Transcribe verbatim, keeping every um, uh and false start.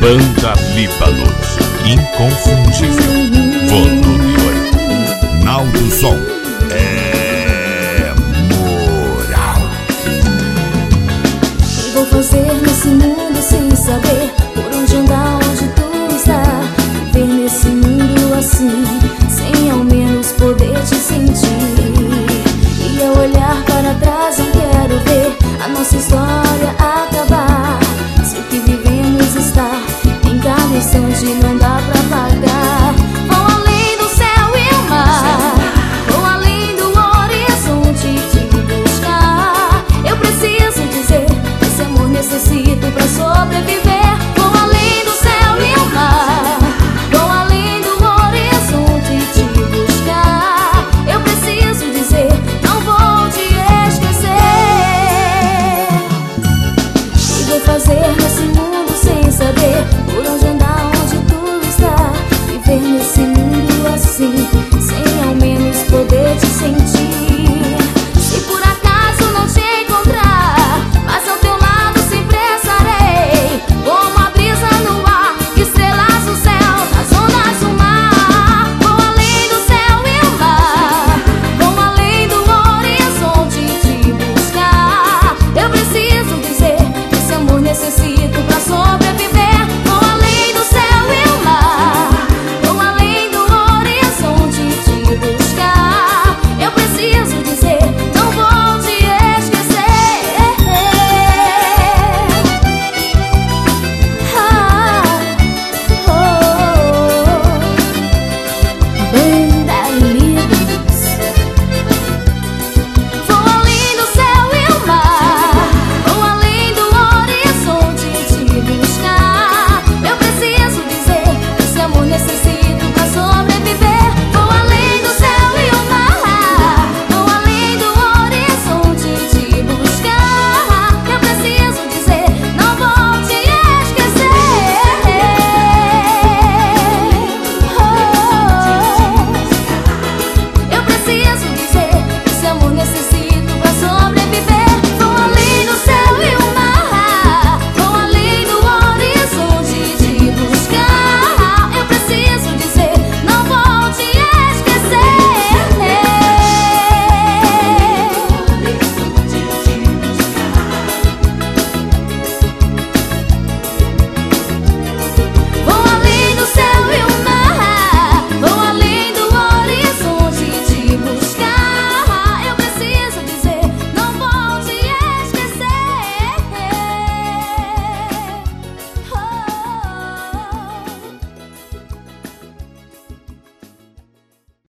Banda Líbanos, inconfundível. Volume oito. Naldo Som é moral. O que vou fazer nesse mundo sem saber por onde andar, onde tu está? Viver nesse mundo assim, sem ao menos poder te sentir. E ao olhar para trás eu quero ver a nossa história acabar. Se o que vivemos está em cada instante, não dá pra pagar. Vou além do céu e o mar, vou além do horizonte te buscar. Eu preciso dizer, esse amor necessito pra sobreviver. Vou além do céu e o mar, vou além do horizonte te buscar. Eu preciso dizer, não vou te esquecer. O que vou fazer nesse mundo sem saber por onde andar, onde tu está? Viver nesse mundo assim, sem ao menos poder te sentir. Se por acaso não te encontrar, mas ao teu lado sempre estarei, como a brisa no ar, estrelas no céu, nas ondas do mar. Vou além do céu e o mar, vou além do horizonte te buscar. Eu preciso dizer, esse amor necessito pra sobreviver. Vou além do céu e o mar, vou além do horizonte te buscar. Eu preciso dizer, não vou te esquecer. Ah, oh, oh, oh. Banda Líbanos. Vou além do céu e o mar, vou além do horizonte te buscar. Eu preciso dizer, esse amor necessita